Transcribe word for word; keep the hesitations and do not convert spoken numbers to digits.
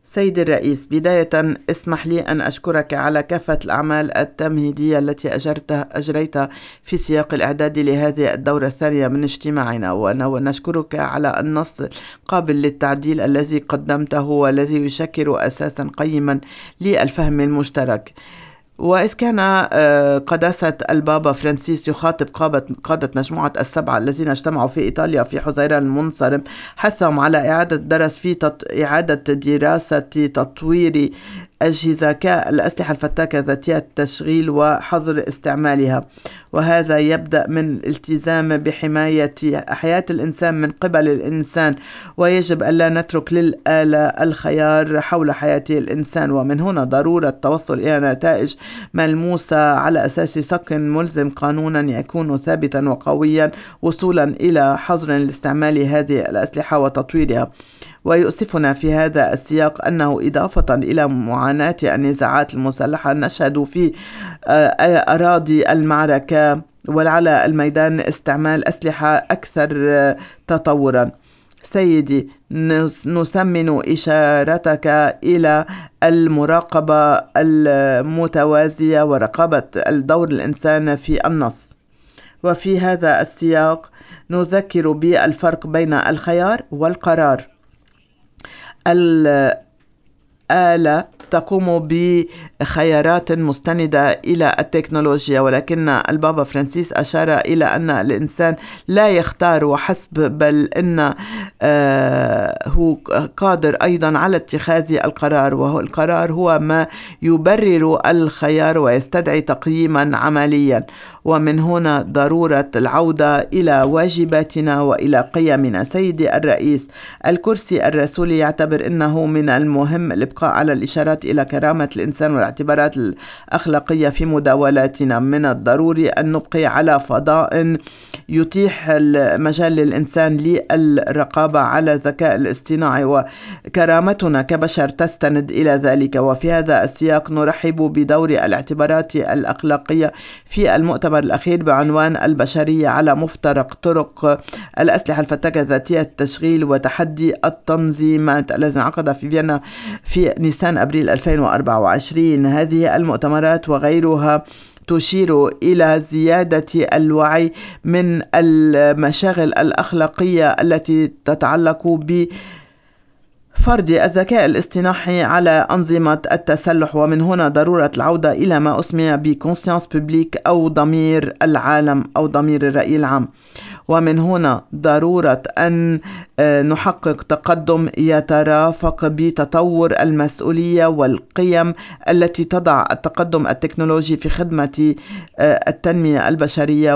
سيدي الرئيس، بداية اسمح لي أن أشكرك على كافة الأعمال التمهيدية التي أجرتها أجريتها في سياق الإعداد لهذه الدورة الثانية من اجتماعنا، ونشكرك على النص قابل للتعديل الذي قدمته والذي يشكل أساسا قيما للفهم المشترك. وإذ كان قداسة البابا فرانسيس يخاطب قادة مجموعة السبعة الذين اجتمعوا في إيطاليا في حزيران المنصرم، حثهم على إعادة الدرس في تط... إعادة دراسة تطوير أجهزة كالأسلحة الفتاكة ذاتية التشغيل وحظر استعمالها، وهذا يبدأ من الالتزام بحماية حياة الإنسان من قبل الإنسان، ويجب ألا نترك للآلة الخيار حول حياة الإنسان. ومن هنا ضرورة التوصل إلى نتائج ملموسة على أساس صك ملزم قانونا يكون ثابتا وقويا وصولا إلى حظر لاستعمال هذه الأسلحة وتطويرها. ويؤسفنا في هذا السياق أنه إضافة إلى معاناة النزاعات المسلحة نشهد في أراضي المعركة وعلى الميدان استعمال أسلحة أكثر تطورا. سيدي، نسمن إشارتك إلى المراقبة المتوازية ورقابة الدور الإنسان في النص، وفي هذا السياق نذكر بالفرق بين الخيار والقرار. الآلة تقوم بخيارات مستندة إلى التكنولوجيا، ولكن البابا فرانسيس أشار إلى أن الإنسان لا يختار وحسب، بل أنه هو قادر أيضا على اتخاذ القرار، وهو القرار هو ما يبرر الخيار ويستدعي تقييما عمليا. ومن هنا ضرورة العودة إلى واجباتنا وإلى قيمنا. سيدي الرئيس، الكرسي الرسولي يعتبر أنه من المهم الإبقاء على الإشارات إلى كرامة الإنسان والاعتبارات الأخلاقية في مداولاتنا. من الضروري أن نبقي على فضاء يتيح المجال للإنسان للرقابة على الذكاء الاصطناعي، وكرامتنا كبشر تستند إلى ذلك. وفي هذا السياق نرحب بدور الاعتبارات الأخلاقية في المؤتمر الأخير بعنوان البشرية على مفترق طرق الأسلحة الفتاكة ذاتية التشغيل وتحدي التنظيمات، الذي انعقد في فيينا في نيسان أبريل ألفين وأربعة وعشرين. هذه المؤتمرات وغيرها تشير إلى زيادة الوعي من المشاغل الأخلاقية التي تتعلق ب فرض الذكاء الاصطناعي على أنظمة التسلح، ومن هنا ضرورة العودة إلى ما أسمي بكونسيانس بوبليك أو ضمير العالم أو ضمير الرأي العام. ومن هنا ضرورة أن نحقق تقدم يترافق بتطور المسؤولية والقيم التي تضع التقدم التكنولوجي في خدمة التنمية البشرية